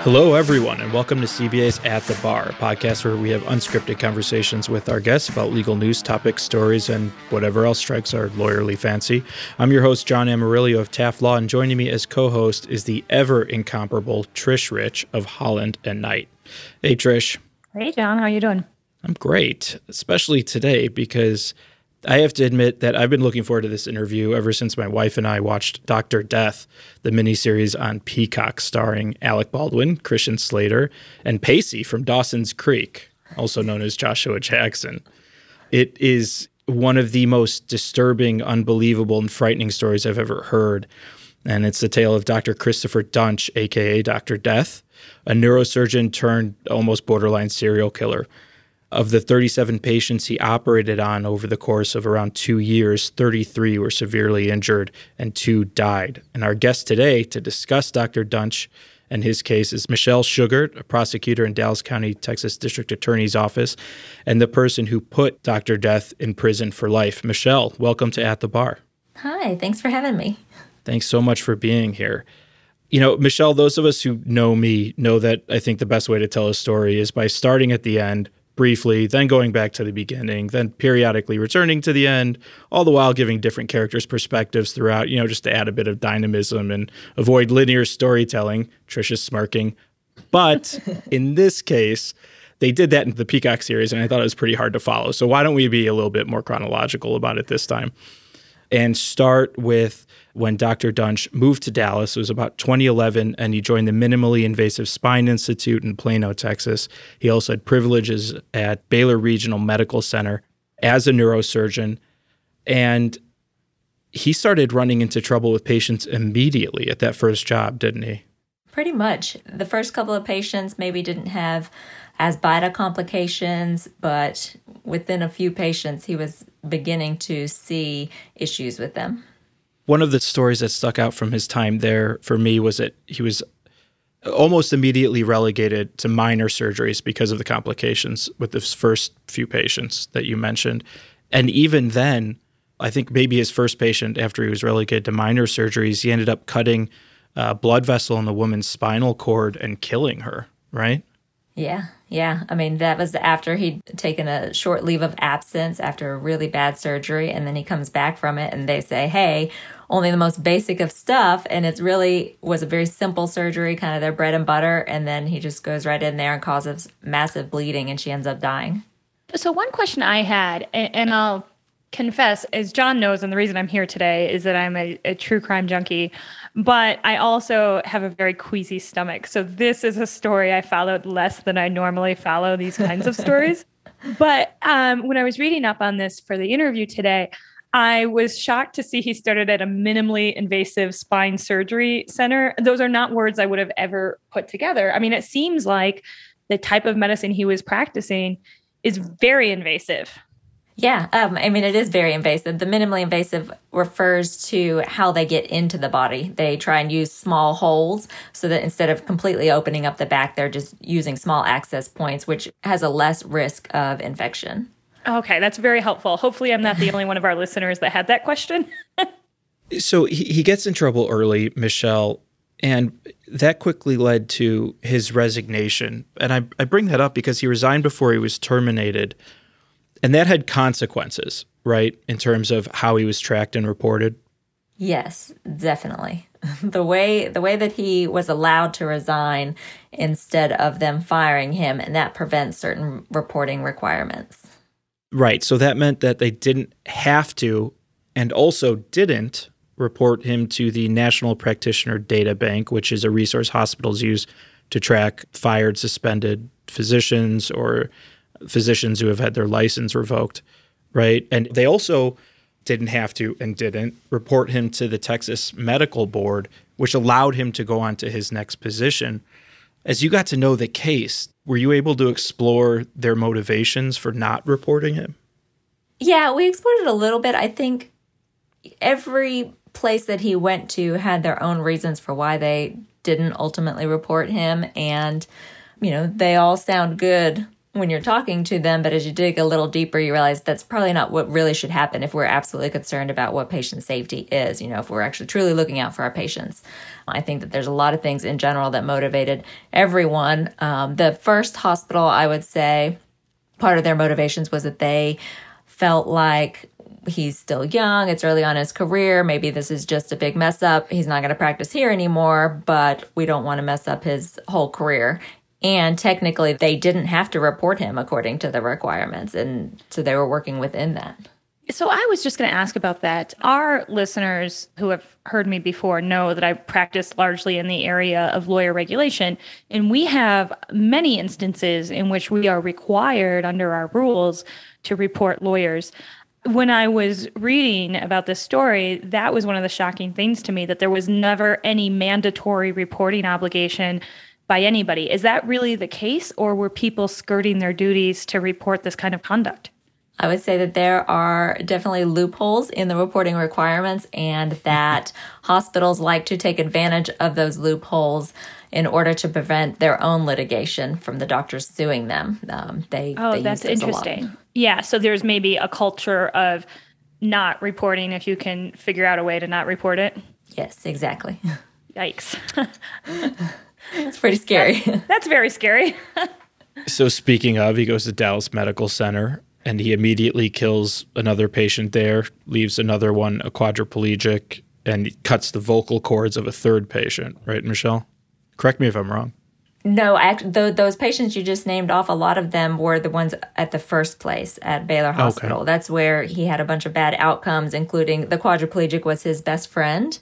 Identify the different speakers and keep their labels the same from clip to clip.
Speaker 1: Hello, everyone, and welcome to CBA's At the Bar, a podcast where we have unscripted conversations with our guests about legal news, topics, stories, and whatever else strikes our lawyerly fancy. I'm your host, John Amarillo of Taft Law, and joining me as co-host is the ever-incomparable Trish Rich of Holland and Knight. Hey, Trish.
Speaker 2: Hey, John. How you doing?
Speaker 1: I'm great, especially today because I have to admit that I've been looking forward to this interview ever since my wife and I watched Dr. Death, the miniseries on Peacock starring Alec Baldwin, Christian Slater, and Pacey from Dawson's Creek, also known as Joshua Jackson. It is one of the most disturbing, unbelievable, and frightening stories I've ever heard. And it's the tale of Dr. Christopher Duntsch, a.k.a. Dr. Death, a neurosurgeon turned almost borderline serial killer. Of the 37 patients he operated on over the course of around 2 years, 33 were severely injured and 2 died. And our guest today to discuss Dr. Duntsch and his case is Michelle Shugart, a prosecutor in Dallas County, Texas District Attorney's Office, and the person who put Dr. Death in prison for life. Michelle, welcome to At the Bar.
Speaker 3: Hi, thanks for having me.
Speaker 1: Thanks so much for being here. You know, Michelle, those of us who know me know that I think the best way to tell a story is by starting at the end, briefly, then going back to the beginning, then periodically returning to the end, all the while giving different characters' perspectives throughout, just to add a bit of dynamism and avoid linear storytelling. Trish is smirking. But in this case, they did that in the Peacock series, and I thought it was pretty hard to follow. So why don't we be a little bit more chronological about it this time? And start with when Dr. Duntsch moved to Dallas. It was about 2011, and he joined the Minimally Invasive Spine Institute in Plano, Texas. He also had privileges at Baylor Regional Medical Center as a neurosurgeon. And he started running into trouble with patients immediately at that first job, didn't he?
Speaker 3: Pretty much. The first couple of patients maybe didn't have as bad of complications, but within a few patients, he was beginning to see issues with them.
Speaker 1: One of the stories that stuck out from his time there for me was that he was almost immediately relegated to minor surgeries because of the complications with the first few patients that you mentioned. And even then, I think maybe his first patient after he was relegated to minor surgeries, he ended up cutting a blood vessel in the woman's spinal cord and killing her, right?
Speaker 3: Yeah. I mean, that was after he'd taken a short leave of absence after a really bad surgery, and then he comes back from it and they say, hey, only the most basic of stuff, and it really was a very simple surgery, kind of their bread and butter, and then he just goes right in there and causes massive bleeding, and she ends up dying.
Speaker 2: So one question I had, and I'll confess, as John knows, and the reason I'm here today is that I'm a true crime junkie, but I also have a very queasy stomach. So this is a story I followed less than I normally follow these kinds of stories. But when I was reading up on this for the interview today, I was shocked to see he started at a minimally invasive spine surgery center. Those are not words I would have ever put together. I mean, it seems like the type of medicine he was practicing is very invasive.
Speaker 3: Yeah, I mean, it is very invasive. The minimally invasive refers to how they get into the body. They try and use small holes so that instead of completely opening up the back, they're just using small access points, which has a less risk of infection.
Speaker 2: Okay, that's very helpful. Hopefully I'm not the only one of our listeners that had that question.
Speaker 1: So he gets in trouble early, Michelle, and that quickly led to his resignation. And I bring that up because he resigned before he was terminated. And that had consequences, right, in terms of how he was tracked and reported?
Speaker 3: Yes, definitely. The way that he was allowed to resign instead of them firing him, and that prevents certain reporting requirements.
Speaker 1: Right. So that meant that they didn't have to and also didn't report him to the National Practitioner Data Bank, which is a resource hospitals use to track fired, suspended physicians or physicians who have had their license revoked, right? And they also didn't have to and didn't report him to the Texas Medical Board, which allowed him to go on to his next position. As you got to know the case, were you able to explore their motivations for not reporting him?
Speaker 3: Yeah, we explored it a little bit. I think every place that he went to had their own reasons for why they didn't ultimately report him. And, they all sound good when you're talking to them, but as you dig a little deeper, you realize that's probably not what really should happen if we're absolutely concerned about what patient safety is, if we're actually truly looking out for our patients. I think that there's a lot of things in general that motivated everyone. The first hospital, I would say, part of their motivations was that they felt like he's still young, it's early on in his career, maybe this is just a big mess up, he's not going to practice here anymore, but we don't want to mess up his whole career. And technically, they didn't have to report him according to the requirements. And so they were working within that.
Speaker 2: So I was just going to ask about that. Our listeners who have heard me before know that I practice largely in the area of lawyer regulation. And we have many instances in which we are required under our rules to report lawyers. When I was reading about this story, that was one of the shocking things to me, that there was never any mandatory reporting obligation by anybody. Is that really the case, or were people skirting their duties to report this kind of conduct?
Speaker 3: I would say that there are definitely loopholes in the reporting requirements, and that hospitals like to take advantage of those loopholes in order to prevent their own litigation from the doctors suing them. They
Speaker 2: that's interesting. Yeah, so there's maybe a culture of not reporting if you can figure out a way to not report it?
Speaker 3: Yes, exactly.
Speaker 2: Yikes.
Speaker 3: It's pretty scary.
Speaker 2: That's very scary.
Speaker 1: So speaking of, he goes to Dallas Medical Center and he immediately kills another patient there, leaves another one a quadriplegic, and cuts the vocal cords of a third patient, right, Michelle? Correct me if I'm wrong.
Speaker 3: No, those patients you just named off, a lot of them were the ones at the first place at Baylor Hospital. Okay. That's where he had a bunch of bad outcomes, including the quadriplegic was his best friend.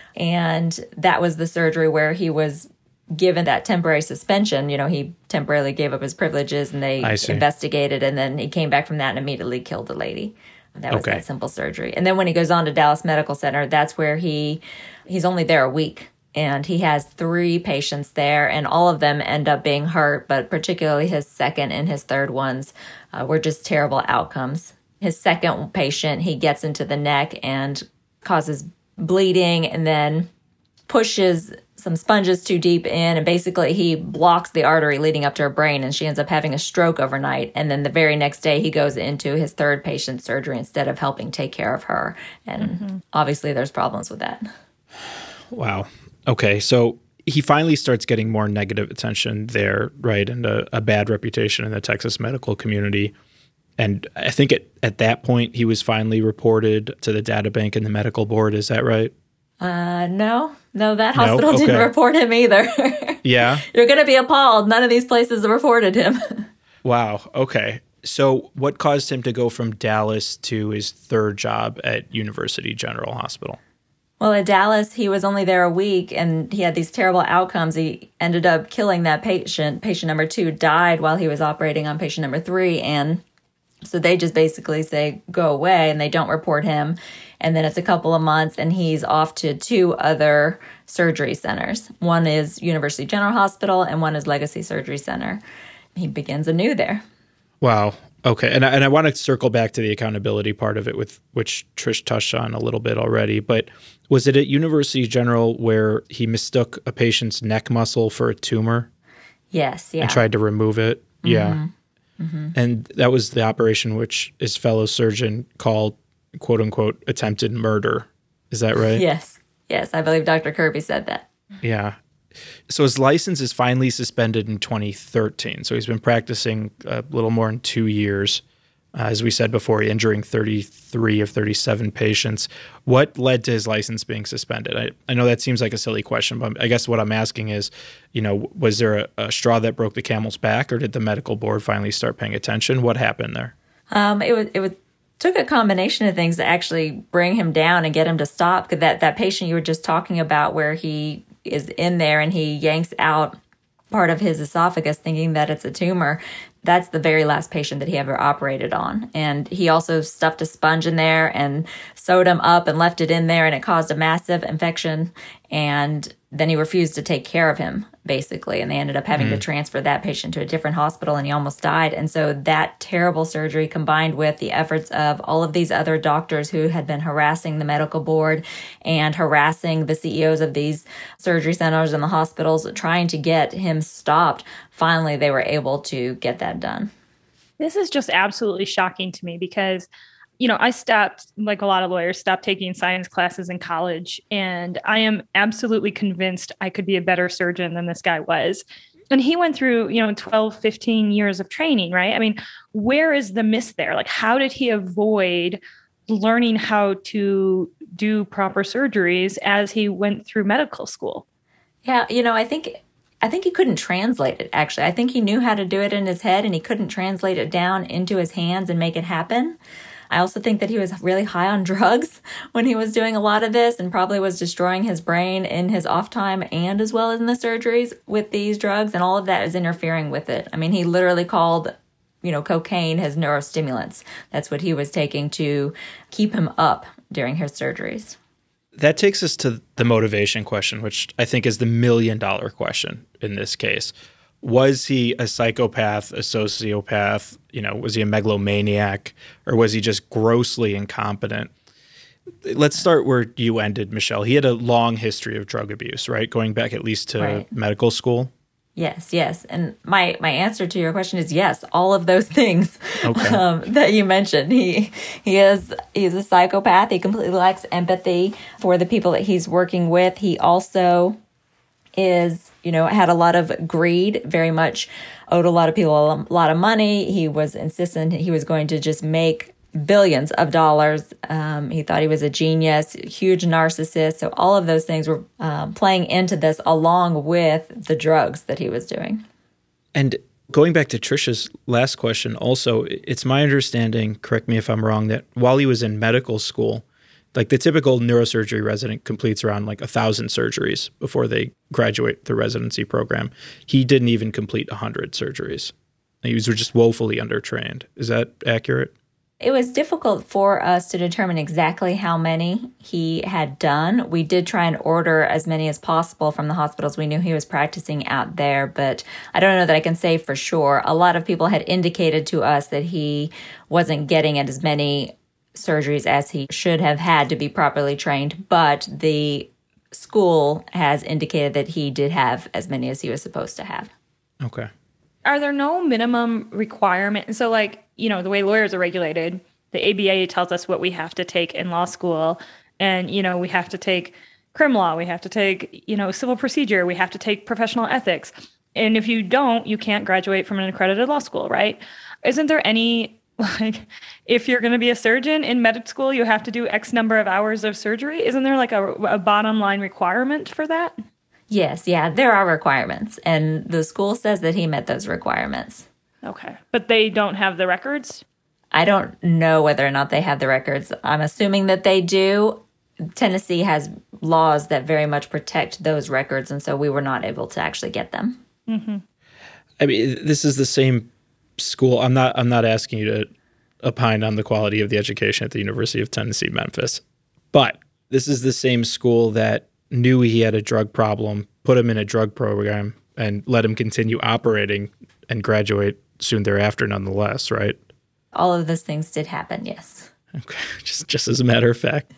Speaker 3: And that was the surgery where he was given that temporary suspension. He temporarily gave up his privileges and they investigated, and then he came back from that and immediately killed the lady. That was that simple surgery. And then when he goes on to Dallas Medical Center, that's where he's only there a week. And he has 3 patients there, and all of them end up being hurt, but particularly his second and his third ones were just terrible outcomes. His second patient, he gets into the neck and causes bleeding and then pushes some sponges too deep in, and basically he blocks the artery leading up to her brain, and she ends up having a stroke overnight. And then the very next day he goes into his third patient's surgery instead of helping take care of her. And obviously there's problems with that.
Speaker 1: Wow. Okay, so he finally starts getting more negative attention there, right, and a bad reputation in the Texas medical community. And I think at that point, he was finally reported to the data bank and the medical board. Is that right?
Speaker 3: No, that hospital didn't report him either.
Speaker 1: Yeah?
Speaker 3: You're going to be appalled. None of these places reported him.
Speaker 1: Wow, okay. So what caused him to go from Dallas to his third job at University General Hospital?
Speaker 3: Well, at Dallas, he was only there a week, and he had these terrible outcomes. He ended up killing that patient. Patient number 2 died while he was operating on patient number 3, and so they just basically say, go away, and they don't report him. And then it's a couple of months, and he's off to 2 other surgery centers. One is University General Hospital, and one is Legacy Surgery Center. He begins anew there.
Speaker 1: Wow. Okay. And I want to circle back to the accountability part of it, with which Trish touched on a little bit already. But was it at University General where he mistook a patient's neck muscle for a tumor?
Speaker 3: Yes. Yeah.
Speaker 1: And tried to remove it? Mm-hmm. Yeah. Mm-hmm. And that was the operation which his fellow surgeon called, quote unquote, attempted murder. Is that right?
Speaker 3: Yes. Yes. I believe Dr. Kirby said that.
Speaker 1: Yeah. So his license is finally suspended in 2013. So he's been practicing a little more than 2 years. As we said before, injuring 33 of 37 patients. What led to his license being suspended? I know that seems like a silly question, but I guess what I'm asking is, was there a straw that broke the camel's back, or did the medical board finally start paying attention? What happened there?
Speaker 3: It took a combination of things to actually bring him down and get him to stop. That patient you were just talking about, where he is in there and he yanks out part of his esophagus thinking that it's a tumor, that's the very last patient that he ever operated on. And he also stuffed a sponge in there and sewed him up and left it in there, and it caused a massive infection. And then he refused to take care of him, basically. And they ended up having to transfer that patient to a different hospital, and he almost died. And so that terrible surgery, combined with the efforts of all of these other doctors who had been harassing the medical board and harassing the CEOs of these surgery centers and the hospitals, trying to get him stopped, finally they were able to get that done.
Speaker 2: This is just absolutely shocking to me because, I stopped, like a lot of lawyers, stopped taking science classes in college. And I am absolutely convinced I could be a better surgeon than this guy was. And he went through, 12, 15 years of training, right? I mean, where is the miss there? Like, how did he avoid learning how to do proper surgeries as he went through medical school?
Speaker 3: Yeah, I think he couldn't translate it, actually. I think he knew how to do it in his head and he couldn't translate it down into his hands and make it happen. I also think that he was really high on drugs when he was doing a lot of this and probably was destroying his brain in his off time and as well as in the surgeries with these drugs. And all of that is interfering with it. I mean, he literally called, cocaine his neurostimulants. That's what he was taking to keep him up during his surgeries.
Speaker 1: That takes us to the motivation question, which I think is the $1 million question in this case. Was he a psychopath, a sociopath? Was he a megalomaniac, or was he just grossly incompetent? Let's start where you ended, Michelle. He had a long history of drug abuse, right? Going back at least to medical school.
Speaker 3: Yes. And my answer to your question is yes, all of those things that you mentioned. He's a psychopath. He completely lacks empathy for the people that he's working with. He also is, had a lot of greed, very much owed a lot of people a lot of money. He was insistent he was going to just make billions of dollars. He thought he was a genius, huge narcissist. So all of those things were playing into this along with the drugs that he was doing.
Speaker 1: And going back to Trisha's last question, also, it's my understanding, correct me if I'm wrong, that while he was in medical school, like the typical neurosurgery resident completes around 1,000 surgeries before they graduate the residency program. He didn't even complete 100 surgeries. He was just woefully undertrained. Is that accurate?
Speaker 3: It was difficult for us to determine exactly how many he had done. We did try and order as many as possible from the hospitals we knew he was practicing out there, but I don't know that I can say for sure. A lot of people had indicated to us that he wasn't getting as many surgeries as he should have had to be properly trained, but the school has indicated that he did have as many as he was supposed to have.
Speaker 1: Okay.
Speaker 2: Are there no minimum requirements? So the way lawyers are regulated, the ABA tells us what we have to take in law school. And, we have to take crim law, we have to take, civil procedure, we have to take professional ethics. And if you don't, you can't graduate from an accredited law school, right? Isn't there any, if you're going to be a surgeon in med school, you have to do X number of hours of surgery? Isn't there a bottom line requirement for that?
Speaker 3: Yes, there are requirements. And the school says that he met those requirements.
Speaker 2: Okay. But they don't have the records?
Speaker 3: I don't know whether or not they have the records. I'm assuming that they do. Tennessee has laws that very much protect those records, and so we were not able to actually get them.
Speaker 2: Mm-hmm.
Speaker 1: I mean, this is the same school. I'm not asking you to opine on the quality of the education at the University of Tennessee, Memphis, but this is the same school that knew he had a drug problem, put him in a drug program, and let him continue operating and graduate soon thereafter nonetheless, right?
Speaker 3: All of those things did happen, yes.
Speaker 1: Okay, just as a matter of fact.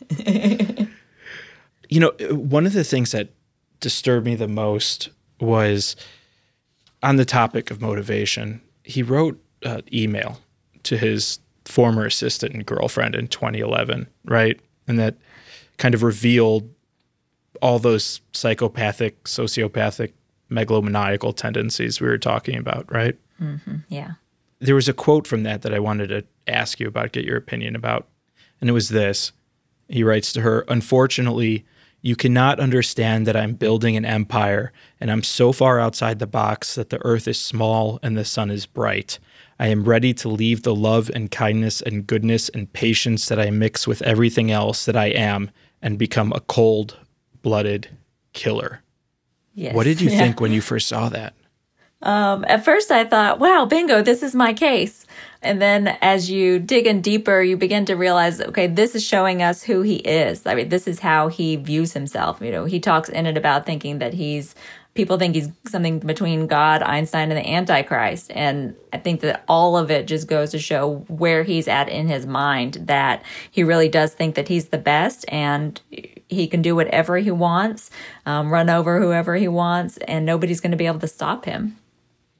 Speaker 1: One of the things that disturbed me the most was on the topic of motivation. He wrote an email to his former assistant and girlfriend in 2011, right? And that kind of revealed all those psychopathic, sociopathic, megalomaniacal tendencies we were talking about, right?
Speaker 3: Mm-hmm. Yeah.
Speaker 1: There was a quote from that I wanted to ask you about, get your opinion about. And it was this. He writes to her, "Unfortunately, you cannot understand that I'm building an empire and I'm so far outside the box that the earth is small and the sun is bright. I am ready to leave the love and kindness and goodness and patience that I mix with everything else that I am and become a cold-blooded killer."
Speaker 3: Yes.
Speaker 1: What did you think when you first saw that?
Speaker 3: At first I thought, wow, bingo, this is my case. And then as you dig in deeper, you begin to realize, okay, this is showing us who he is. I mean, this is how he views himself. He talks in it about thinking that people think he's something between God, Einstein, and the Antichrist. And I think that all of it just goes to show where he's at in his mind, that he really does think that he's the best and he can do whatever he wants, run over whoever he wants, and nobody's going to be able to stop him.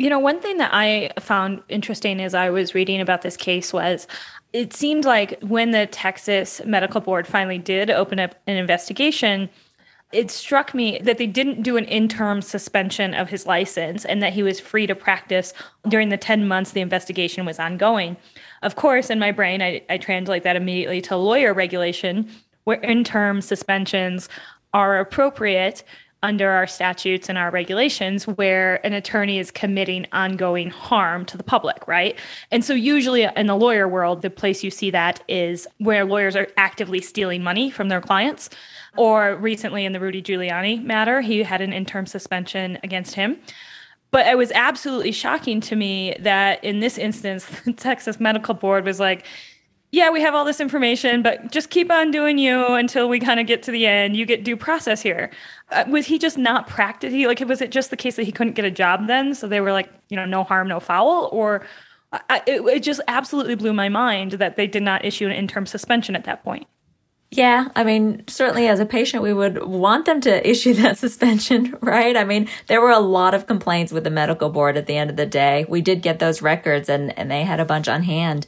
Speaker 2: One thing that I found interesting as I was reading about this case was it seemed like when the Texas Medical Board finally did open up an investigation, it struck me that they didn't do an interim suspension of his license and that he was free to practice during the 10 months the investigation was ongoing. Of course, in my brain, I translate that immediately to lawyer regulation, where interim suspensions are appropriate under our statutes and our regulations where an attorney is committing ongoing harm to the public, right? And so usually in the lawyer world, the place you see that is where lawyers are actively stealing money from their clients. Or recently in the Rudy Giuliani matter, he had an interim suspension against him. But it was absolutely shocking to me that in this instance, the Texas Medical Board was like, yeah, we have all this information, but just keep on doing you until we kind of get to the end. You get due process here. Was he just not practicing? Like, was it just the case that he couldn't get a job then? So they were like, no harm, no foul? Or it just absolutely blew my mind that they did not issue an interim suspension at that point.
Speaker 3: Yeah, I mean, certainly as a patient, we would want them to issue that suspension, right? I mean, there were a lot of complaints with the medical board at the end of the day. We did get those records and they had a bunch on hand.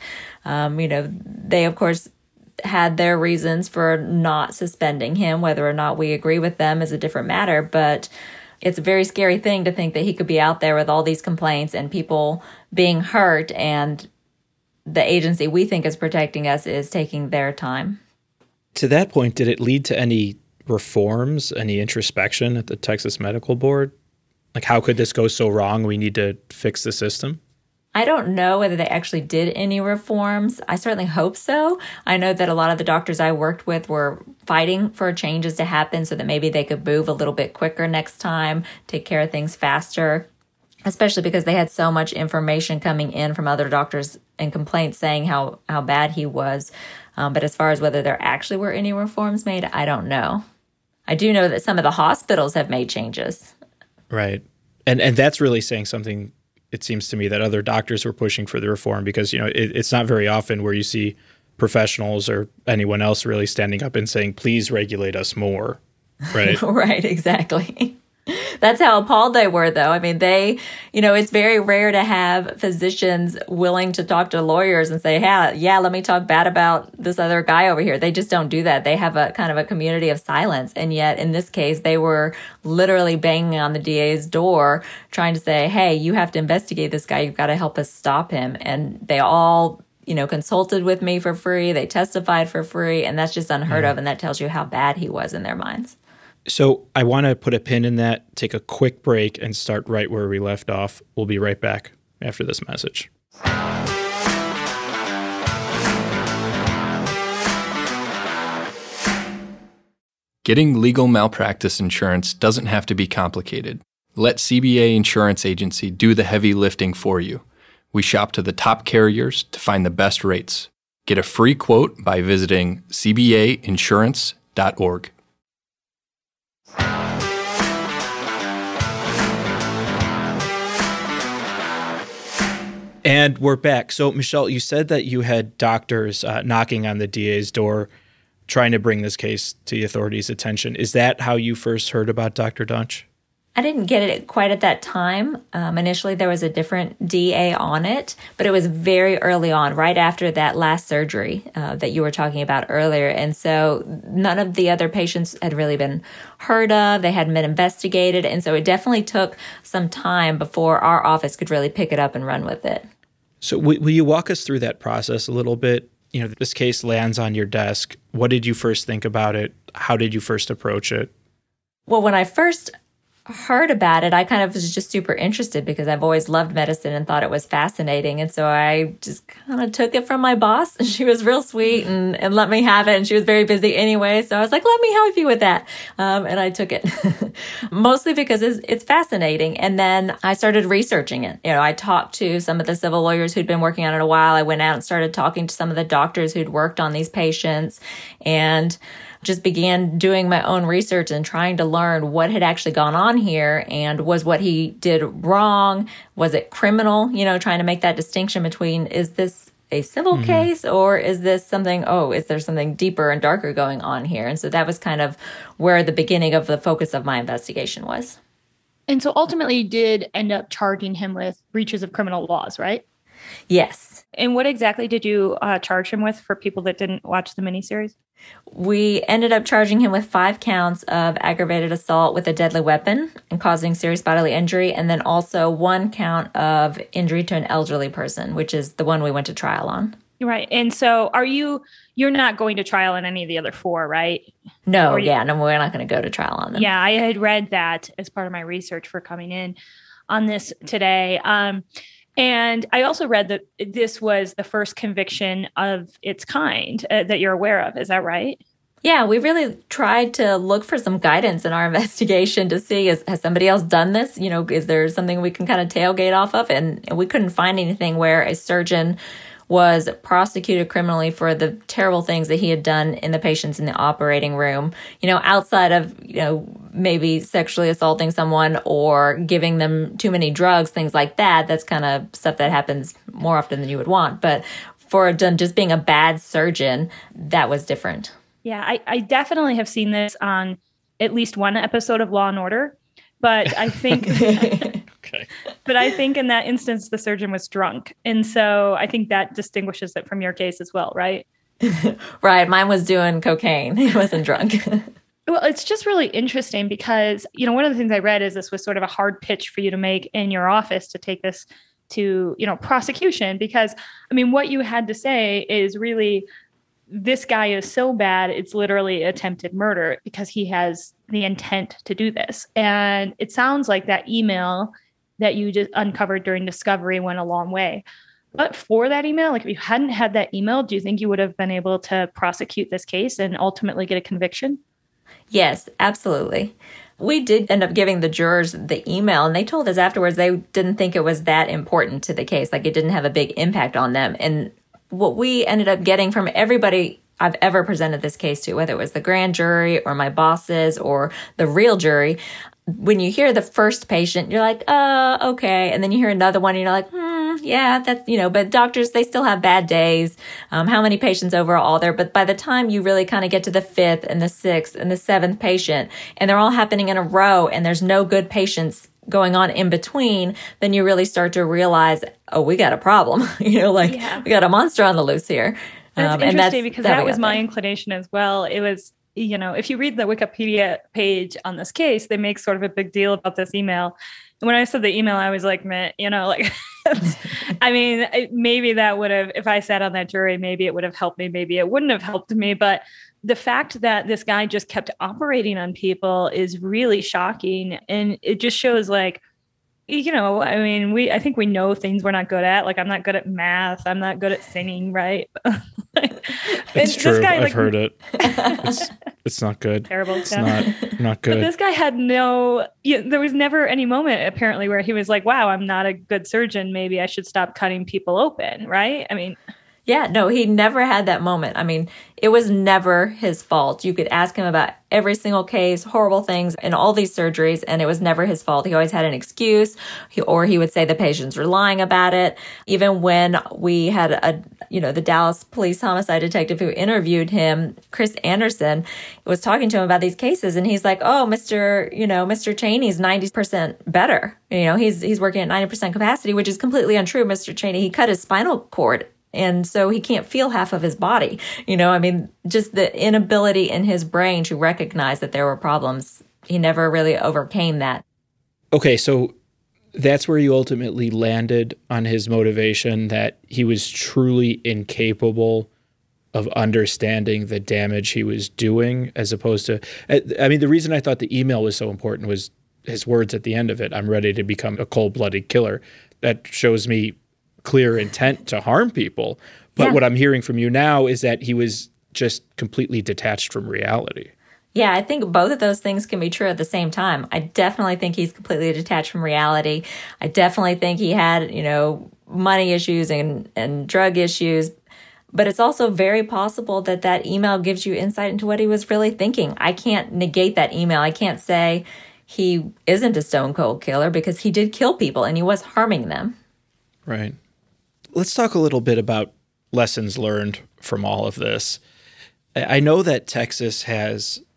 Speaker 3: They, of course, had their reasons for not suspending him. Whether or not we agree with them is a different matter, but it's a very scary thing to think that he could be out there with all these complaints and people being hurt, and the agency we think is protecting us is taking their time.
Speaker 1: To that point, did it lead to any reforms, any introspection at the Texas Medical Board? Like, how could this go so wrong? We need to fix the system?
Speaker 3: I don't know whether they actually did any reforms. I certainly hope so. I know that a lot of the doctors I worked with were fighting for changes to happen so that maybe they could move a little bit quicker next time, take care of things faster, especially because they had so much information coming in from other doctors and complaints saying how bad he was. But as far as whether there actually were any reforms made, I don't know. I do know that some of the hospitals have made changes.
Speaker 1: Right. And that's really saying something, it seems to me, that other doctors were pushing for the reform, because, it's not very often where you see professionals or anyone else really standing up and saying, please regulate us more. Right.
Speaker 3: Right, exactly. That's how appalled they were, though. I mean, it's very rare to have physicians willing to talk to lawyers and say, yeah, let me talk bad about this other guy over here. They just don't do that. They have a kind of a community of silence. And yet, in this case, they were literally banging on the DA's door, trying to say, hey, you have to investigate this guy. You've got to help us stop him. And they all, consulted with me for free. They testified for free. And that's just unheard of. And that tells you how bad he was in their minds.
Speaker 1: So I want to put a pin in that, take a quick break, and start right where we left off. We'll be right back after this message.
Speaker 4: Getting legal malpractice insurance doesn't have to be complicated. Let CBA Insurance Agency do the heavy lifting for you. We shop to the top carriers to find the best rates. Get a free quote by visiting cbainsurance.org.
Speaker 1: And we're back. So, Michelle, you said that you had doctors knocking on the DA's door trying to bring this case to the authorities' attention. Is that how you first heard about Dr. Duntsch?
Speaker 3: I didn't get it quite at that time. Initially, there was a different DA on it, but it was very early on, right after that last surgery that you were talking about earlier. And so none of the other patients had really been heard of. They hadn't been investigated. And so it definitely took some time before our office could really pick it up and run with it.
Speaker 1: So will you walk us through that process a little bit? This case lands on your desk. What did you first think about it? How did you first approach it?
Speaker 3: Well, when I first heard about it, I kind of was just super interested because I've always loved medicine and thought it was fascinating. And so I just kind of took it from my boss. She was real sweet and let me have it. And she was very busy anyway. So I was like, let me help you with that. And I took it mostly because it's fascinating. And then I started researching it. I talked to some of the civil lawyers who'd been working on it a while. I went out and started talking to some of the doctors who'd worked on these patients and just began doing my own research and trying to learn what had actually gone on here, and was what he did wrong? Was it criminal? Trying to make that distinction between, is this a civil case or is this something, is there something deeper and darker going on here? And so that was kind of where the beginning of the focus of my investigation was.
Speaker 2: And so ultimately you did end up charging him with breaches of criminal laws, right?
Speaker 3: Yes.
Speaker 2: And what exactly did you charge him with for people that didn't watch the miniseries?
Speaker 3: We ended up charging him with 5 counts of aggravated assault with a deadly weapon and causing serious bodily injury, and then also 1 count of injury to an elderly person, which is the one we went to trial on.
Speaker 2: Right. And so you're not going to trial on any of the other 4, right?
Speaker 3: No, no, we're not going to go to trial on them.
Speaker 2: Yeah, I had read that as part of my research for coming in on this today. And I also read that this was the first conviction of its kind that you're aware of. Is that right?
Speaker 3: Yeah, we really tried to look for some guidance in our investigation to see, has somebody else done this? You know, is there something we can kind of tailgate off of? And we couldn't find anything where a surgeon was prosecuted criminally for the terrible things that he had done in the patients in the operating room, you know, outside of, you know, maybe sexually assaulting someone or giving them too many drugs, things like that. That's kind of stuff that happens more often than you would want. But for just being a bad surgeon, that was different.
Speaker 2: Yeah, I definitely have seen this on at least one episode of Law and Order, but I think
Speaker 1: Okay.
Speaker 2: But I think in that instance, the surgeon was drunk. And so I think that distinguishes it from your case as well, right?
Speaker 3: Right. Mine was doing cocaine. He wasn't drunk.
Speaker 2: Well, it's just really interesting because, you know, one of the things I read is this was sort of a hard pitch for you to make in your office to take this to, you know, prosecution, because, I mean, what you had to say is really, this guy is so bad, it's literally attempted murder because he has the intent to do this. And it sounds like that email that you just uncovered during discovery went a long way. But for that email, like if you hadn't had that email, do you think you would have been able to prosecute this case and ultimately get a conviction?
Speaker 3: Yes, absolutely. We did end up giving the jurors the email, and they told us afterwards they didn't think it was that important to the case. Like it didn't have a big impact on them. And what we ended up getting from everybody I've ever presented this case to, whether it was the grand jury or my bosses or the real jury, when you hear the first patient, you're like, okay. And then you hear another one and you're like, yeah, that's, you know, but doctors, they still have bad days. How many patients overall are there? But by the time you really kind of get to the 5th and the 6th and the 7th patient, and they're all happening in a row and there's no good patients going on in between, then you really start to realize, oh, we got a problem. You know, like we got a monster on the loose here.
Speaker 2: That's interesting because that was my inclination as well. It was, you know, if you read the Wikipedia page on this case, they make sort of a big deal about this email. And when I saw the email, I was like, man, you know, like, I mean, maybe that would have, if I sat on that jury, maybe it would have helped me. Maybe it wouldn't have helped me. But the fact that this guy just kept operating on people is really shocking. And it just shows, like, you know, I mean, I think we know things we're not good at. Like, I'm not good at math. I'm not good at singing, right?
Speaker 1: It's true. I've heard it. It's not good.
Speaker 2: Terrible.
Speaker 1: It's not good.
Speaker 2: But this guy had there was never any moment apparently where he was like, wow, I'm not a good surgeon. Maybe I should stop cutting people open, right? I mean,
Speaker 3: yeah, no, he never had that moment. I mean, it was never his fault. You could ask him about every single case, horrible things in all these surgeries, and it was never his fault. He always had an excuse, or he would say the patients were lying about it. Even when we had the Dallas police homicide detective who interviewed him, Chris Anderson, was talking to him about these cases, and he's like, oh, Mr. Cheney's 90% better. You know, he's working at 90% capacity, which is completely untrue. Mr. Cheney, he cut his spinal cord, and so he can't feel half of his body. You know, I mean, just the inability in his brain to recognize that there were problems. He never really overcame that.
Speaker 1: Okay, so that's where you ultimately landed on his motivation, that he was truly incapable of understanding the damage he was doing, as opposed to, I mean, the reason I thought the email was so important was his words at the end of it. I'm ready to become a cold-blooded killer. That shows me clear intent to harm people. But what I'm hearing from you now is that he was just completely detached from reality.
Speaker 3: Yeah, I think both of those things can be true at the same time. I definitely think he's completely detached from reality. I definitely think he had, money issues and drug issues. But it's also very possible that email gives you insight into what he was really thinking. I can't negate that email. I can't say he isn't a stone cold killer, because he did kill people and he was harming them.
Speaker 1: Right. Let's talk a little bit about lessons learned from all of this. I know that Texas has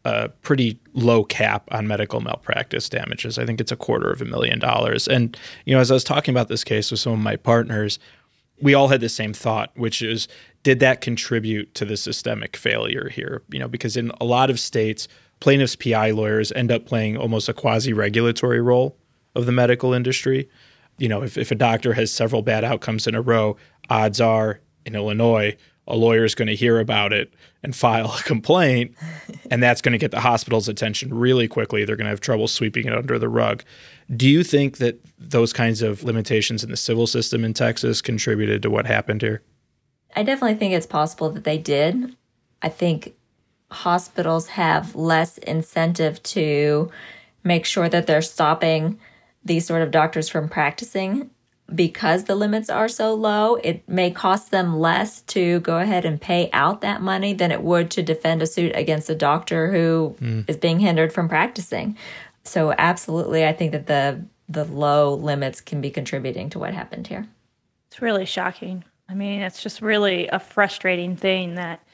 Speaker 1: a pretty low cap on medical malpractice damages. I think it's $250,000. And, as I was talking about this case with some of my partners, we all had the same thought, which is, did that contribute to the systemic failure here? Because in a lot of states, plaintiffs' PI lawyers end up playing almost a quasi-regulatory role of the medical industry. If a doctor has several bad outcomes in a row, odds are in Illinois, a lawyer is going to hear about it and file a complaint, and that's going to get the hospital's attention really quickly. They're going to have trouble sweeping it under the rug. Do you think that those kinds of limitations in the civil system in Texas contributed to what happened here?
Speaker 3: I definitely think it's possible that they did. I think hospitals have less incentive to make sure that they're stopping these sort of doctors from practicing because the limits are so low. It may cost them less to go ahead and pay out that money than it would to defend a suit against a doctor who is being hindered from practicing. So absolutely, I think that the low limits can be contributing to what happened here.
Speaker 2: It's really shocking. I mean, it's just really a frustrating thing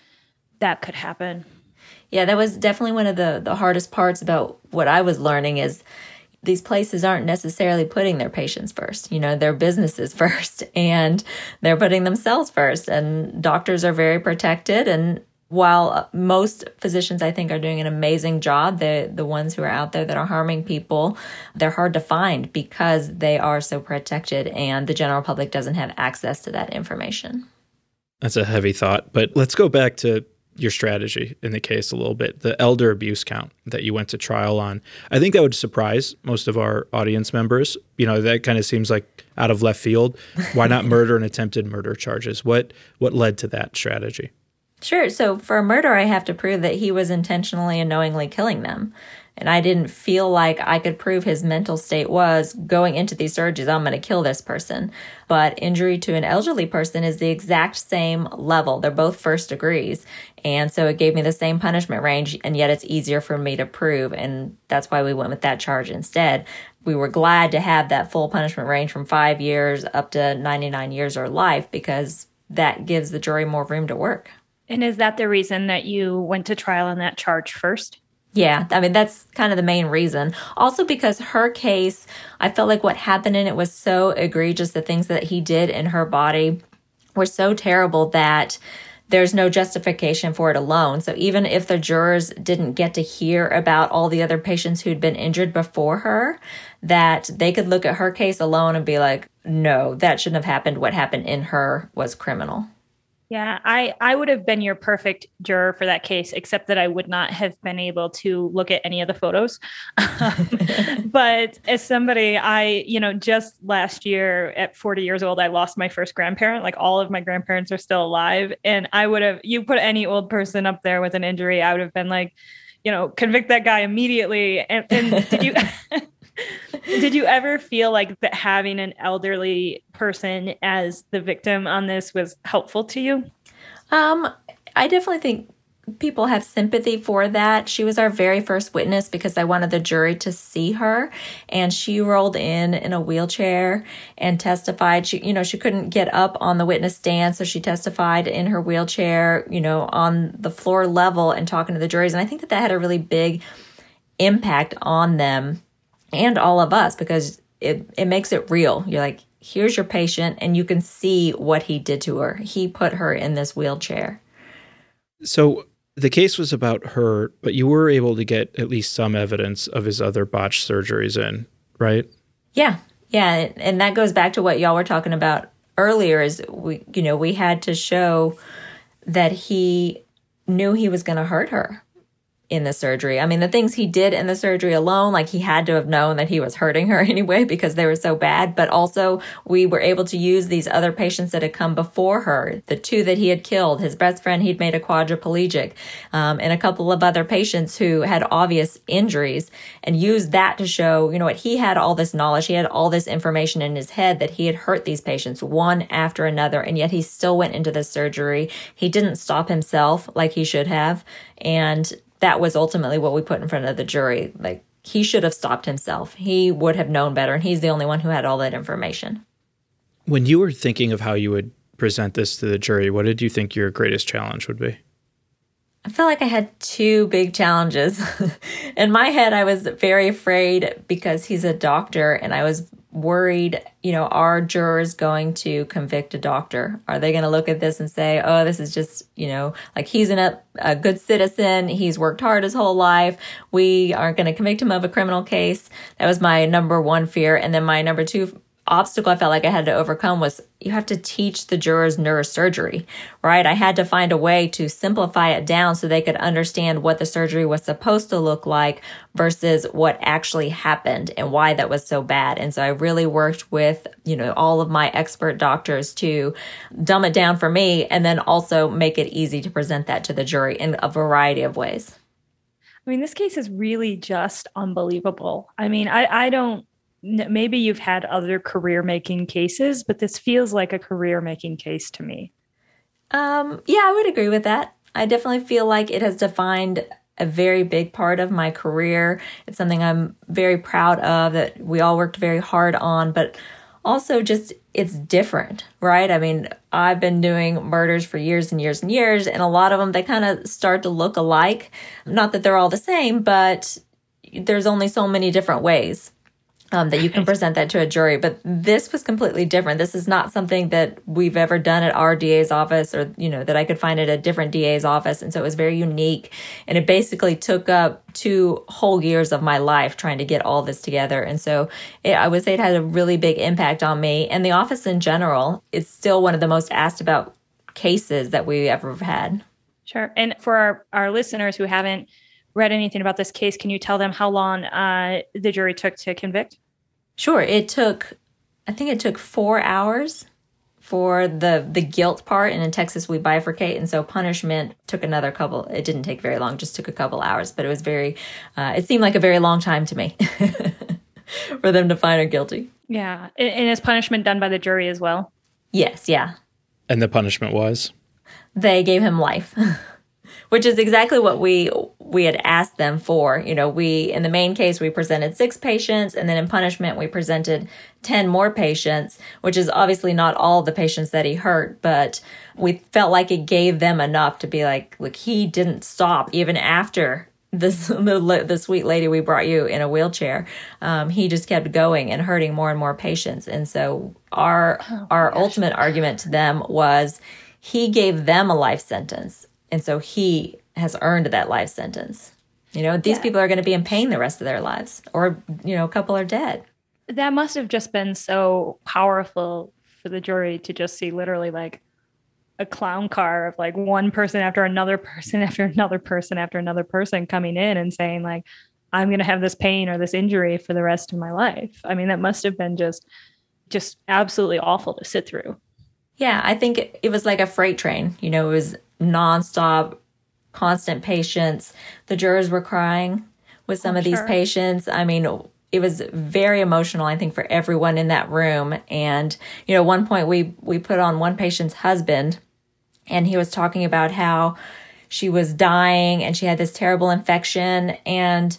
Speaker 2: that could happen.
Speaker 3: Yeah, that was definitely one of the hardest parts about what I was learning is these places aren't necessarily putting their patients first, their businesses first, and they're putting themselves first. And doctors are very protected. And while most physicians, I think, are doing an amazing job, the ones who are out there that are harming people, they're hard to find because they are so protected and the general public doesn't have access to that information.
Speaker 1: That's a heavy thought. But let's go back to your strategy in the case a little bit, the elder abuse count that you went to trial on. I think that would surprise most of our audience members. That kind of seems like out of left field. Why not murder and attempted murder charges? What led to that strategy?
Speaker 3: Sure. So for a murder, I have to prove that he was intentionally and knowingly killing them. And I didn't feel like I could prove his mental state was going into these surgeries, I'm going to kill this person. But injury to an elderly person is the exact same level. They're both first degrees. And so it gave me the same punishment range, and yet it's easier for me to prove. And that's why we went with that charge instead. We were glad to have that full punishment range from 5 years up to 99 years or life, because that gives the jury more room to work.
Speaker 2: And is that the reason that you went to trial on that charge first?
Speaker 3: Yeah, I mean, that's kind of the main reason. Also because her case, I felt like what happened in it was so egregious. The things that he did in her body were so terrible that there's no justification for it alone. So even if the jurors didn't get to hear about all the other patients who'd been injured before her, that they could look at her case alone and be like, no, that shouldn't have happened. What happened in her was criminal.
Speaker 2: Yeah, I would have been your perfect juror for that case, except that I would not have been able to look at any of the photos. But as somebody, just last year at 40 years old, I lost my first grandparent. Like, all of my grandparents are still alive. And you put any old person up there with an injury, I would have been like, convict that guy immediately. And did you... Did you ever feel like that having an elderly person as the victim on this was helpful to you?
Speaker 3: I definitely think people have sympathy for that. She was our very first witness because I wanted the jury to see her, and she rolled in a wheelchair and testified. She couldn't get up on the witness stand, so she testified in her wheelchair, on the floor level and talking to the juries. And I think that had a really big impact on them and all of us, because it makes it real. You're like, here's your patient, and you can see what he did to her. He put her in this wheelchair.
Speaker 1: So the case was about her, but you were able to get at least some evidence of his other botched surgeries in, right?
Speaker 3: Yeah. And that goes back to what y'all were talking about earlier, is we had to show that he knew he was going to hurt her in the surgery. I mean, the things he did in the surgery alone, like, he had to have known that he was hurting her anyway because they were so bad. But also we were able to use these other patients that had come before her, the 2 that he had killed, his best friend he'd made a quadriplegic, and a couple of other patients who had obvious injuries, and use that to show, what he had all this knowledge, he had all this information in his head that he had hurt these patients one after another, and yet he still went into the surgery. He didn't stop himself like he should have. And that was ultimately what we put in front of the jury. Like, he should have stopped himself. He would have known better, and he's the only one who had all that information.
Speaker 1: When you were thinking of how you would present this to the jury, what did you think your greatest challenge would be?
Speaker 3: I feel like I had two big challenges. In my head, I was very afraid because he's a doctor, and I was worried, are jurors going to convict a doctor? Are they going to look at this and say, oh, this is just, like he's a good citizen. He's worked hard his whole life. We aren't going to convict him of a criminal case. That was my number one fear. And then my number two obstacle I felt like I had to overcome was you have to teach the jurors neurosurgery, right? I had to find a way to simplify it down so they could understand what the surgery was supposed to look like versus what actually happened and why that was so bad. And so I really worked with, all of my expert doctors to dumb it down for me and then also make it easy to present that to the jury in a variety of ways.
Speaker 2: I mean, this case is really just unbelievable. I mean, I don't, maybe you've had other career-making cases, but this feels like a career-making case to me.
Speaker 3: Yeah, I would agree with that. I definitely feel like it has defined a very big part of my career. It's something I'm very proud of that we all worked very hard on, but also just it's different, right? I mean, I've been doing murders for years and years and years, and a lot of them, they kind of start to look alike. Not that they're all the same, but there's only so many different ways that you can present that to a jury. But this was completely different. This is not something that we've ever done at our DA's office or, that I could find at a different DA's office. And so it was very unique. And it basically took up 2 whole years of my life trying to get all this together. And so I would say it had a really big impact on me. And the office in general is still one of the most asked about cases that we ever had.
Speaker 2: Sure. And for our listeners who haven't read anything about this case, can you tell them how long the jury took to convict?
Speaker 3: Sure. I think it took 4 hours for the guilt part. And in Texas, we bifurcate. And so punishment took another couple. It didn't take very long, just took a couple hours. But it was it seemed like a very long time to me for them to find her guilty.
Speaker 2: Yeah. And is punishment done by the jury as well?
Speaker 3: Yes. Yeah.
Speaker 1: And the punishment was?
Speaker 3: They gave him life. Which is exactly what we had asked them for. In the main case, we presented 6 patients, and then in punishment, we presented 10 more patients, which is obviously not all the patients that he hurt, but we felt like it gave them enough to be like, look, he didn't stop even after the sweet lady we brought you in a wheelchair. He just kept going and hurting more and more patients. And so our ultimate argument to them was he gave them a life sentence. And so he has earned that life sentence. These people are going to be in pain the rest of their lives, or, a couple are dead.
Speaker 2: That must have just been so powerful for the jury to just see literally like a clown car of like one person after another person after another person after another person coming in and saying like, I'm going to have this pain or this injury for the rest of my life. I mean, that must have been just absolutely awful to sit through.
Speaker 3: Yeah, I think it was like a freight train. It was nonstop, constant patients. The jurors were crying with some of these patients. I mean, it was very emotional, I think, for everyone in that room. And, at one point we put on one patient's husband, and he was talking about how she was dying and she had this terrible infection. And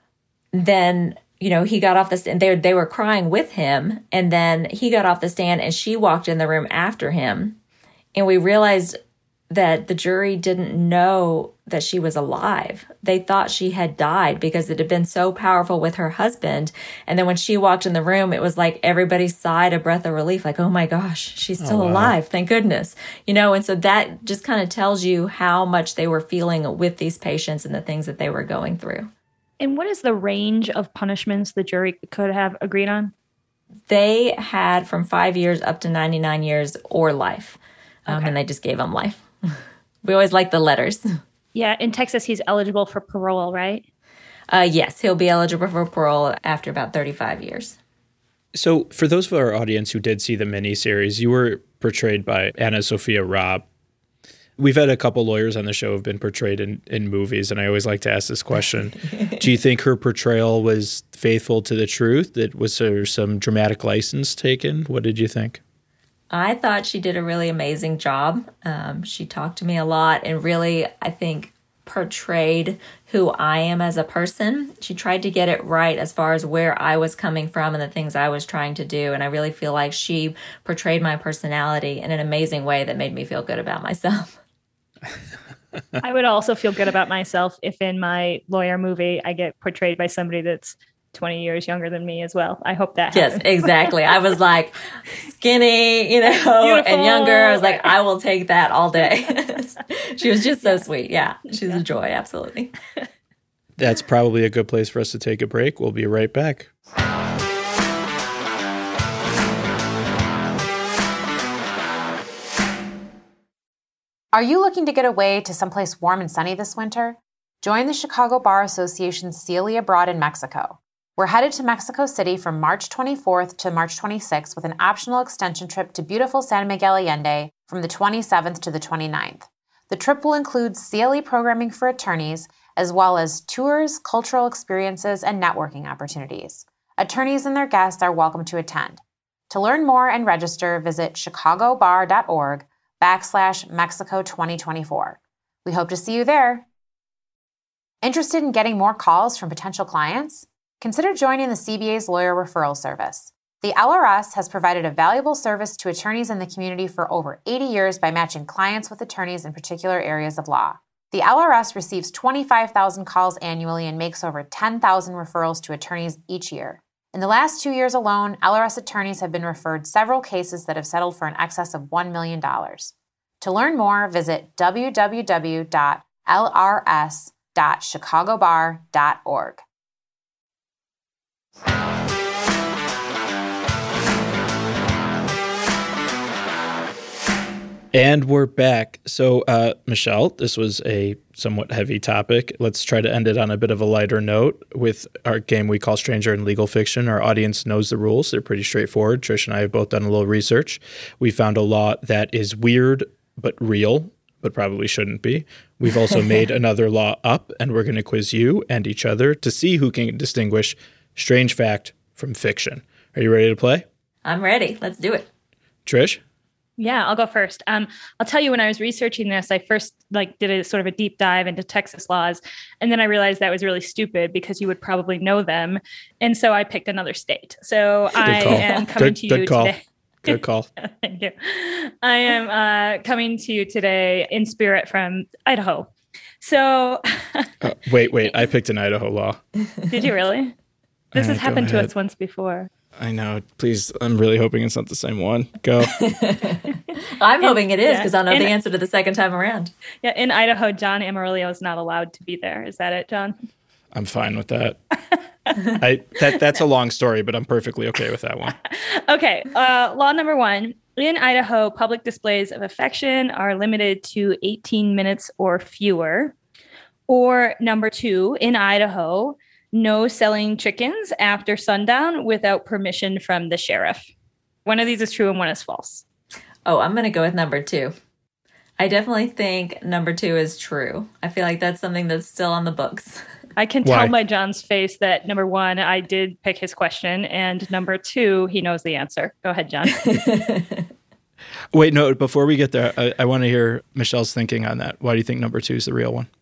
Speaker 3: then, he got off the stand. They were crying with him. And then he got off the stand and she walked in the room after him. And we realized that the jury didn't know that she was alive. They thought she had died because it had been so powerful with her husband. And then when she walked in the room, it was like everybody sighed a breath of relief, like, oh my gosh, she's still alive. Thank goodness. And so that just kind of tells you how much they were feeling with these patients and the things that they were going through.
Speaker 2: And what is the range of punishments the jury could have agreed on?
Speaker 3: They had from 5 years up to 99 years or life. And they just gave him life. We always like the letters.
Speaker 2: Yeah, in Texas, he's eligible for parole, right?
Speaker 3: Yes, he'll be eligible for parole after about 35 years.
Speaker 1: So for those of our audience who did see the miniseries, you were portrayed by Anna Sophia Robb. We've had a couple lawyers on the show who have been portrayed in movies, and I always like to ask this question. Do you think her portrayal was faithful to the truth? Was there some dramatic license taken? What did you think?
Speaker 3: I thought she did a really amazing job. She talked to me a lot and really, I think, portrayed who I am as a person. She tried to get it right as far as where I was coming from and the things I was trying to do. And I really feel like she portrayed my personality in an amazing way that made me feel good about myself.
Speaker 2: I would also feel good about myself if in my lawyer movie I get portrayed by somebody that's 20 years younger than me as well. I hope that happens.
Speaker 3: Yes, exactly. I was like skinny,
Speaker 2: Beautiful.
Speaker 3: and younger. I was like, I will take that all day. She was just so sweet. Yeah, she's a joy. Absolutely.
Speaker 1: That's probably a good place for us to take a break. We'll be right back.
Speaker 5: Are you looking to get away to someplace warm and sunny this winter? Join the Chicago Bar Association's Celia Abroad in Mexico. We're headed to Mexico City from March 24th to March 26th with an optional extension trip to beautiful San Miguel Allende from the 27th to the 29th. The trip will include CLE programming for attorneys, as well as tours, cultural experiences, and networking opportunities. Attorneys and their guests are welcome to attend. To learn more and register, visit chicagobar.org/Mexico 2024. We hope to see you there. Interested in getting more calls from potential clients? Consider joining the CBA's Lawyer Referral Service. The LRS has provided a valuable service to attorneys in the community for over 80 years by matching clients with attorneys in particular areas of law. The LRS receives 25,000 calls annually and makes over 10,000 referrals to attorneys each year. In the last 2 years alone, LRS attorneys have been referred several cases that have settled for an excess of $1 million. To learn more, visit www.lrs.chicagobar.org.
Speaker 1: And we're back. So, Michelle, this was a somewhat heavy topic. Let's try to end it on a bit of a lighter note with our game we call Stranger in Legal Fiction. Our audience knows the rules. They're pretty straightforward. Trish and I have both done a little research. We found a law that is weird but real, but probably shouldn't be. We've also made another law up, and we're going to quiz you and each other to see who can distinguish strange fact from fiction. Are you ready to play?
Speaker 3: I'm ready. Let's do it.
Speaker 1: Trish?
Speaker 2: Yeah, I'll go first. I'll tell you, when I was researching this, I first did a sort of a deep dive into Texas laws, and then I realized that was really stupid because you would probably know them, and so I picked another state. So I am coming to you today.
Speaker 1: Good call.
Speaker 2: Thank you. I am coming to you today in spirit from Idaho. So
Speaker 1: wait. I picked an Idaho law.
Speaker 2: Did you really? This has happened to us once before.
Speaker 1: I know. Please, I'm really hoping it's not the same one. Go.
Speaker 3: I'm hoping it is because I know the answer to the second time around.
Speaker 2: Yeah, in Idaho, John Amarillo is not allowed to be there. Is that it, John?
Speaker 1: I'm fine with that. That's a long story, but I'm perfectly okay with that one.
Speaker 2: Okay. Law number 1. In Idaho, public displays of affection are limited to 18 minutes or fewer. Or number 2, in Idaho, no selling chickens after sundown without permission from the sheriff. One of these is true and one is false.
Speaker 3: Oh, I'm going to go with number 2. I definitely think number 2 is true. I feel like that's something that's still on the books.
Speaker 2: I can tell by John's face that number 1, I did pick his question, and number 2, he knows the answer. Go ahead, John.
Speaker 1: Wait, no, before we get there, I want to hear Michelle's thinking on that. Why do you think number 2 is the real one?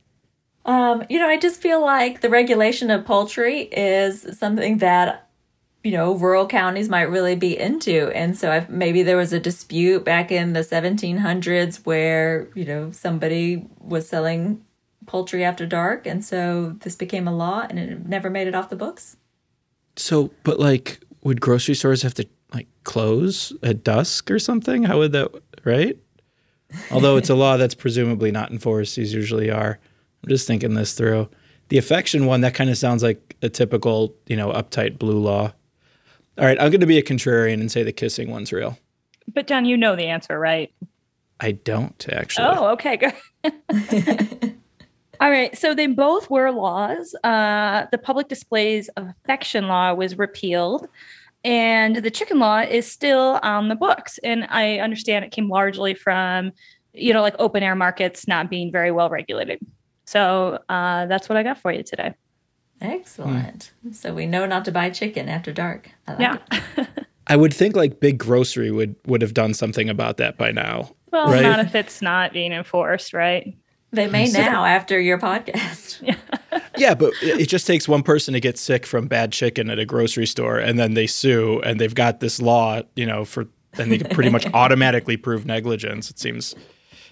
Speaker 3: I just feel like the regulation of poultry is something that, rural counties might really be into. And so maybe there was a dispute back in the 1700s where, somebody was selling poultry after dark. And so this became a law and it never made it off the books.
Speaker 1: So, but would grocery stores have to close at dusk or something? How would that, right? Although it's a law that's presumably not enforced, these usually are. I'm just thinking this through. The affection one, that kind of sounds like a typical, uptight blue law. All right, I'm going to be a contrarian and say the kissing one's real.
Speaker 2: But John, you know the answer, right?
Speaker 1: I don't, actually.
Speaker 2: Oh, okay, good. All right, so they both were laws. The public displays of affection law was repealed, and the chicken law is still on the books. And I understand it came largely from, open air markets not being very well regulated. So that's what I got for you today.
Speaker 3: Excellent. So we know not to buy chicken after dark. I like it.
Speaker 1: I would think Big Grocery would have done something about that by now.
Speaker 2: Well,
Speaker 1: right?
Speaker 2: Not if it's not being enforced, right?
Speaker 3: They may now after your podcast.
Speaker 1: Yeah, but it just takes one person to get sick from bad chicken at a grocery store, and then they sue, and they've got this law, and they can pretty much automatically prove negligence. It seems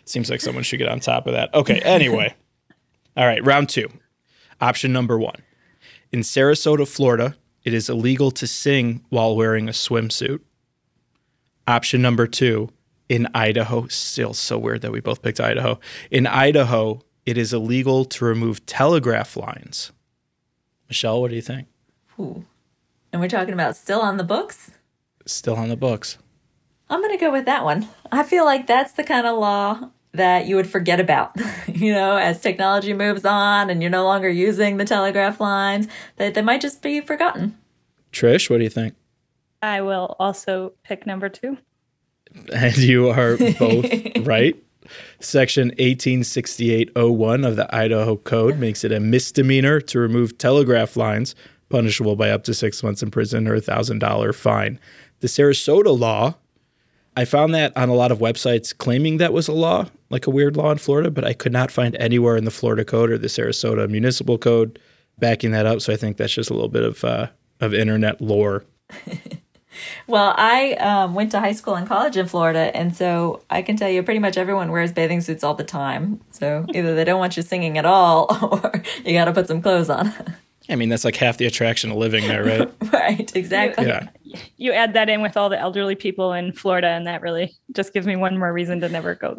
Speaker 1: Seems like someone should get on top of that. Okay, anyway. All right, round 2. Option number 1. In Sarasota, Florida, it is illegal to sing while wearing a swimsuit. Option number 2. In Idaho, still so weird that we both picked Idaho. In Idaho, it is illegal to remove telegraph lines. Michelle, what do you think?
Speaker 3: Ooh. And we're talking about still on the books?
Speaker 1: Still on the books.
Speaker 3: I'm going to go with that one. I feel like that's the kind of law that you would forget about, as technology moves on and you're no longer using the telegraph lines, that they might just be forgotten.
Speaker 1: Trish, what do you think?
Speaker 2: I will also pick number 2.
Speaker 1: And you are both right. Section 1868.01 of the Idaho Code makes it a misdemeanor to remove telegraph lines, punishable by up to 6 months in prison or $1,000 fine. The Sarasota law, I found that on a lot of websites claiming that was a law, like a weird law in Florida, but I could not find anywhere in the Florida Code or the Sarasota Municipal Code backing that up. So I think that's just a little bit of internet lore.
Speaker 3: Well, I went to high school and college in Florida, and so I can tell you pretty much everyone wears bathing suits all the time. So either they don't want you singing at all, or you got to put some clothes on.
Speaker 1: I mean, that's like half the attraction of living there, right?
Speaker 3: Right, exactly.
Speaker 1: Yeah.
Speaker 2: You add that in with all the elderly people in Florida, and that really just gives me one more reason to never go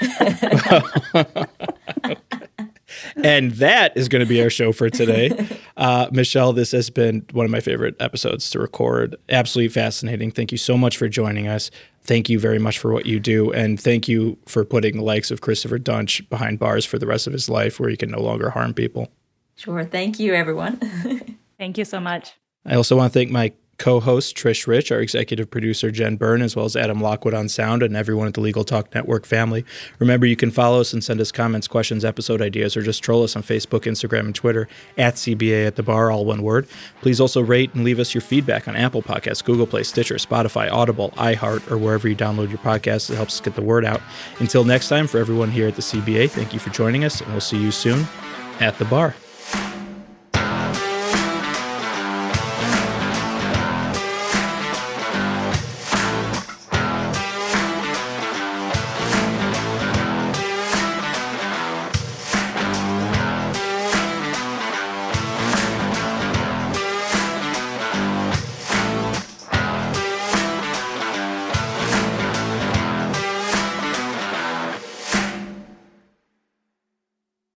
Speaker 2: there.
Speaker 1: And that is going to be our show for today. Michelle, this has been one of my favorite episodes to record. Absolutely fascinating. Thank you so much for joining us. Thank you very much for what you do. And thank you for putting the likes of Christopher Duntsch behind bars for the rest of his life where he can no longer harm people.
Speaker 3: Sure. Thank you, everyone.
Speaker 2: Thank you so much.
Speaker 1: I also want to thank my co-host, Trish Rich, our executive producer, Jen Byrne, as well as Adam Lockwood on sound, and everyone at the Legal Talk Network family. Remember, you can follow us and send us comments, questions, episode ideas, or just troll us on Facebook, Instagram, and Twitter at CBA at the Bar, all one word. Please also rate and leave us your feedback on Apple Podcasts, Google Play, Stitcher, Spotify, Audible, iHeart, or wherever you download your podcasts. It helps us get the word out. Until next time, for everyone here at the CBA, thank you for joining us, and we'll see you soon at the bar.